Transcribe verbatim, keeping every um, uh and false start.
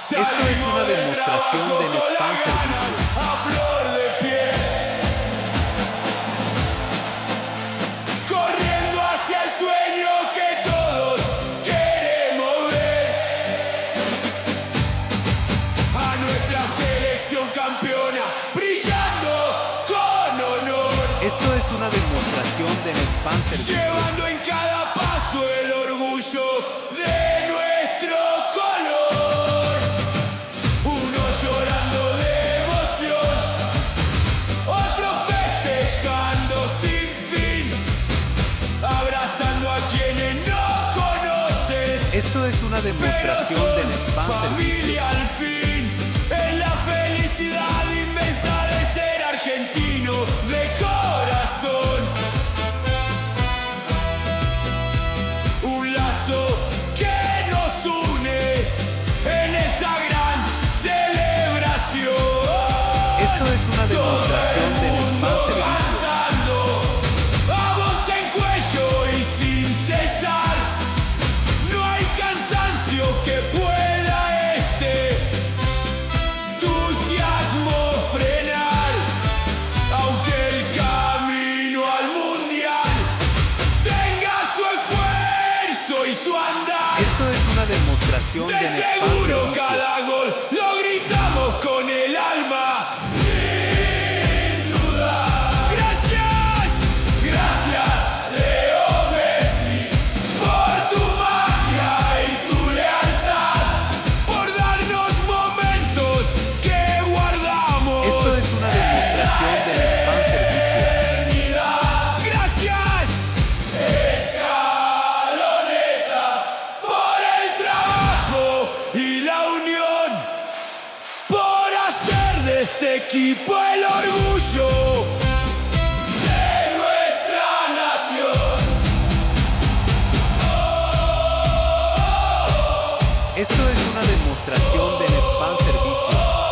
Esto es una demostración de Netfan Servicios. A flor de piel. Corriendo hacia el sueño que todos queremos ver. A nuestra selección campeona, brillando con honor. Esto es una demostración de Netfan Servicios. Llevando en cada paso el orgullo de nuestro color. Uno llorando de emoción, otro festejando sin fin, abrazando a quienes no conoces. Esto es una demostración de Netfan Servicios. Familia al fin, es la felicidad inmensa de ser argentino de corazón. Un lazo que nos une en esta gran celebración. Esto es una demostración de Netfan Servicios. Cantando a voz en cuello y sin cesar. No hay cansancio que pueda este entusiasmo frenar. Aunque el camino al mundial tenga su esfuerzo y su andar. Esto es una demostración de De Netfan seguro Servicios. cada gol lo gritamos con el alma. Sin duda. Gracias, gracias, Leo Messi, por tu magia y tu lealtad, por darnos momentos que guardamos. Esto es una demostración de Netfan Servicios. Gracias, Escaloneta, por el trabajo y la unión, por hacer de este equipo el orgullo de nuestra nación. Esto es una demostración de Netfan Servicios.